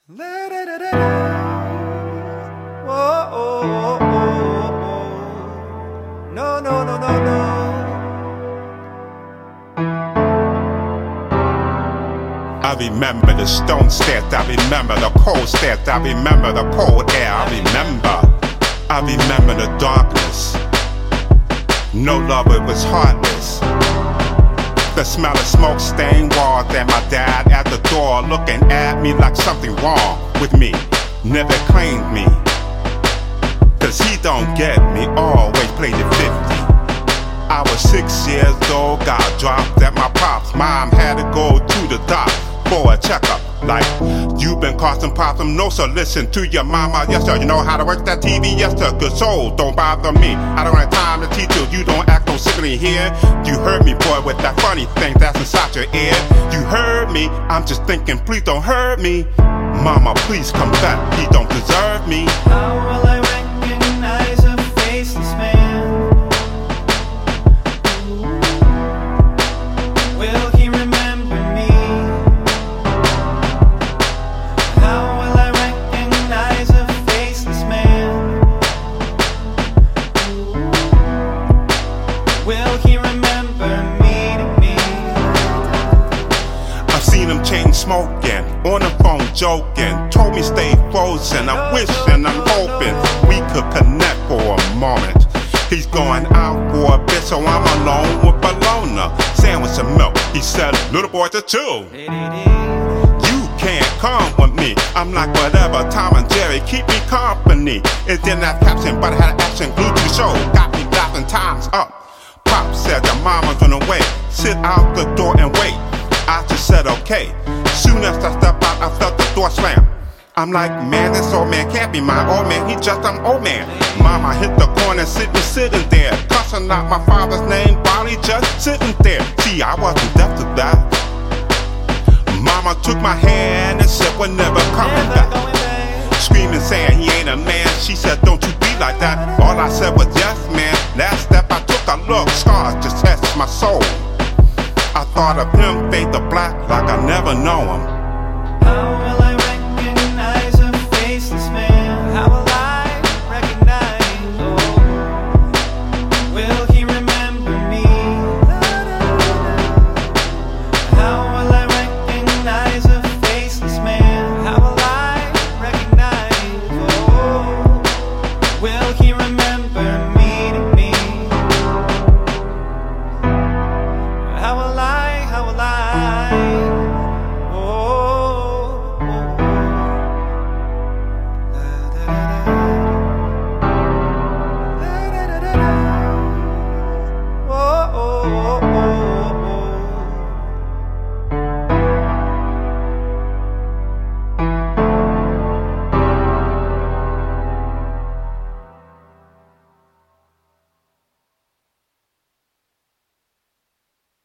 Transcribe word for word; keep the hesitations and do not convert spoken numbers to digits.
La-da-da-da-da. Whoa, oh, oh, oh, oh. No, no, no, no, no. I remember the stone steps, I remember the cold steps, I remember the cold air, I remember, I remember the darkness. No love, it was heartless. The smell of smoke stained walls and my dad at the door looking at me like something wrong with me. Never claimed me, cause he don't get me, always played it fifty. I was six years old, got dropped at my pop's. Mom had to go to the doc for a checkup. Like, you've been causing problems, no sir, listen to your mama. Yes sir, you know how to work that T V? Yes sir, good soul, don't bother me. I don't have time to teach you, you don't act no sickly here. You heard me, boy, with that funny thing that's inside your ear. You heard me, I'm just thinking, please don't hurt me. Mama, please come back, he don't deserve me. How will I recognize a faceless man? Will he remember me? How will I recognize a faceless man? Will he remember me to me? I've seen him chain smoking, on the phone joking, told me stay frozen. I'm wishing, I'm hoping we could connect for a moment. He's going out for a bit, so I'm alone with Bologna, sandwich and milk. He said, little boy, just chill. You can't come with me. I'm like, whatever, Tom and Jerry, keep me company. It didn't have caption, but I had an action glued to the show. Got me laughing, time's up. Pop said your mama's on the way. Sit out the door and wait. I just said okay. Soon as I stepped out, I felt the door slam. I'm like, man, this old man can't be my old man. He just an old man. Mama hit the corner, sitting, sitting there, cussing out my father's name while he just sitting there. See, I wasn't deaf to that. Mama took my hand and said, we're never coming back. Screaming, saying he ain't a man. She said, don't you be like that. All I said was, yes, man. Last step I took, a look, scars just touched my soul. I thought of him, fade to black, like I never know him.